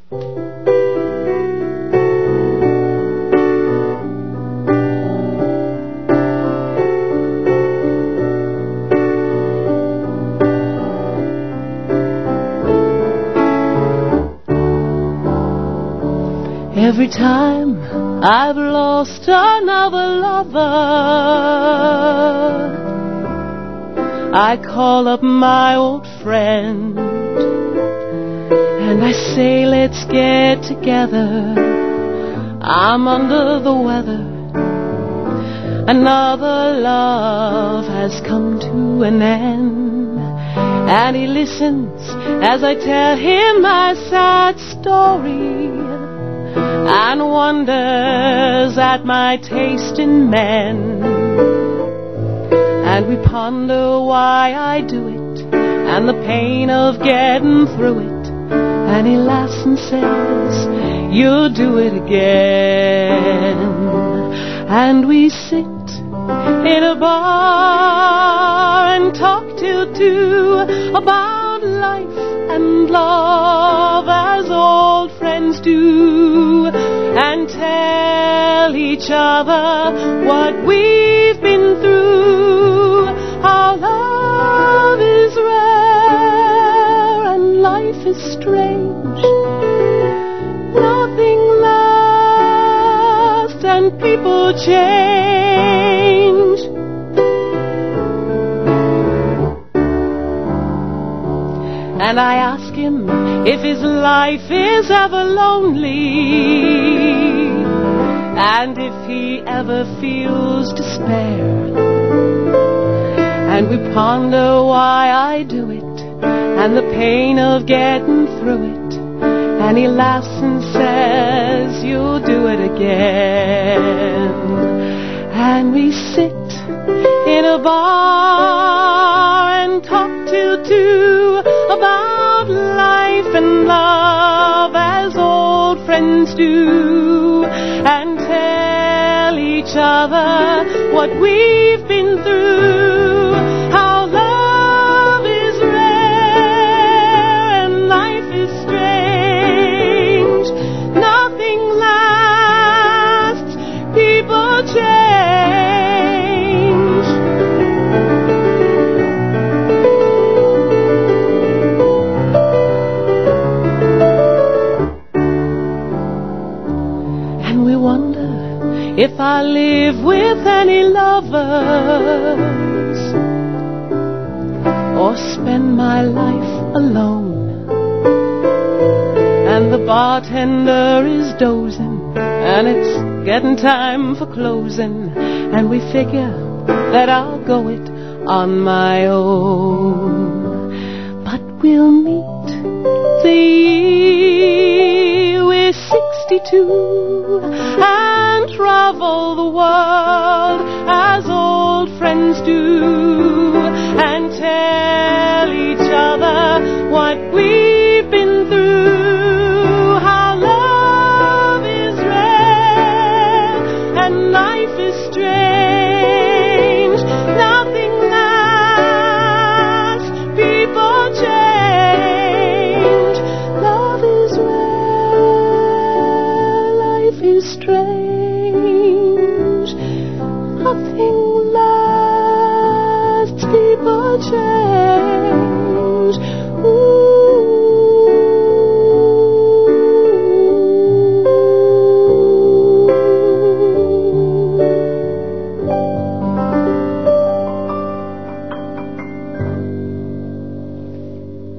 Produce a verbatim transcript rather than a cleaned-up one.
Every time I've lost another lover, I call up my old friend and I say, let's get together. I'm under the weather. Another love has come to an end. And he listens as I tell him my sad story, and wonders at my taste in men. And we ponder why I do it, and the pain of getting through it. And he laughs and says, you'll do it again. And we sit in a bar and talk till two about life and love, as old friends do, and tell each other what we've been through. Our love is rare and life is strange. Nothing lasts and people change. And I ask him if his life is ever lonely, and if he ever feels despair. And we ponder why I do it, and the pain of getting through it. And he laughs and says, you'll do it again. And we sit in a bar and talk till two about life and love, as old friends do, and tell each other what we've been through. How love is rare and life is strange. Nothing lasts, people change. If I live with any lovers, or spend my life alone. And the bartender is dozing, and it's getting time for closing, and we figure that I'll go it on my own. But we'll meet the year we're sixty-two, and travel the world as old friends do.